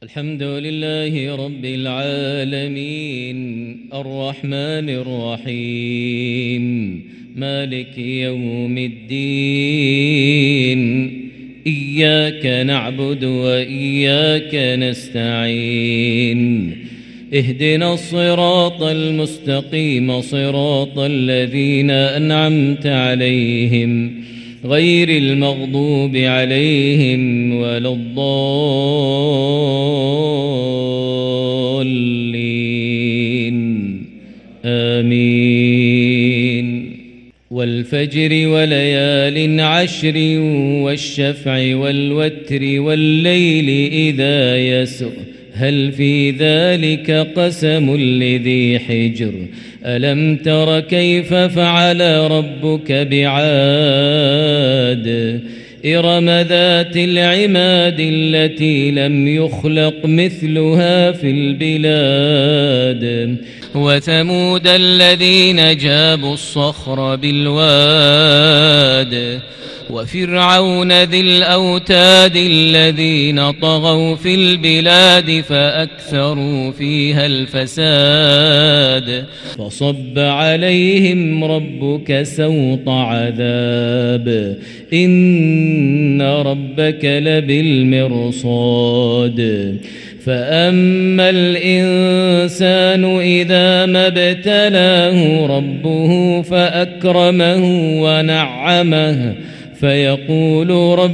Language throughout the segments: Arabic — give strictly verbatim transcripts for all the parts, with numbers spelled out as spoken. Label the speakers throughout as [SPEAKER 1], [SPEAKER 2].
[SPEAKER 1] الحمد لله رب العالمين الرحمن الرحيم مالك يوم الدين إياك نعبد وإياك نستعين اهدنا الصراط المستقيم صراط الذين أنعمت عليهم غير المغضوب عليهم ولا الضالين آمين والفجر وليال عشر والشفع والوتر والليل إذا يسر هل في ذلك قسم لذي حجر ألم تر كيف فعل ربك بعاد إرم ذات العماد التي لم يخلق مثلها في البلاد وثمود الذين جابوا الصخر بالواد وفرعون ذي الأوتاد الذين طغوا في البلاد فأكثروا فيها الفساد فصب عليهم ربك سوط عذاب إن ربك لبالمرصاد فأما الإنسان إذا ما ابتلاه ربه فأكرمه ونعمه فيقول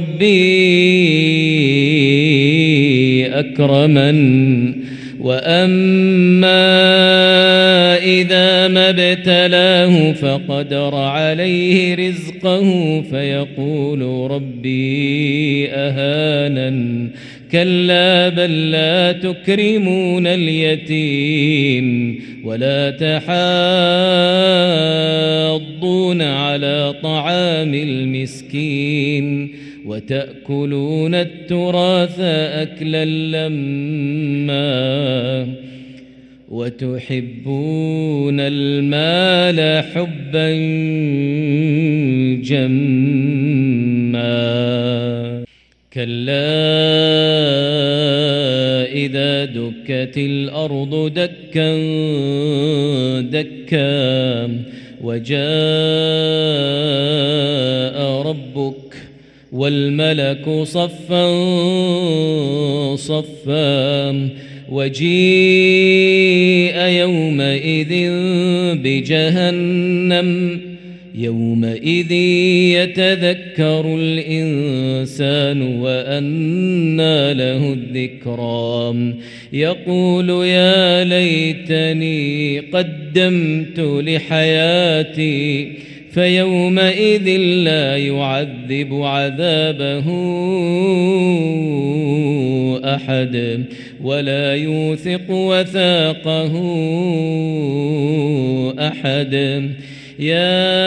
[SPEAKER 1] ربي أكرمن وأما إذا ما ابتلاه فقدر عليه رزقه فيقول ربي أهانن كلا بل لا تكرمون اليتيم ولا تحاضون على طعام المسكين وتأكلون التراث أكلا لما وتحبون المال حبا جما كلا إذا دكت الأرض دكا دكا وجاء ربك والملك صفا صفا وجيء يومئذ بجهنم يومئذ يتذكر الإنسان وأنى له الذكرى يقول يا ليتني قدمت لحياتي فيومئذ لا يعذب عذابه أحد ولا يوثق وثاقه أحد يا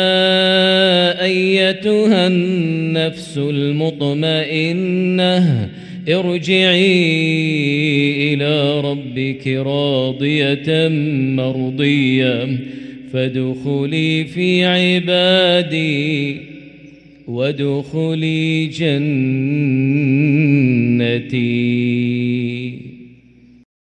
[SPEAKER 1] أيتها النفس المطمئنة ارجعي إلى ربك راضية مرضية فادخلي في عبادي وادخلي جنتي.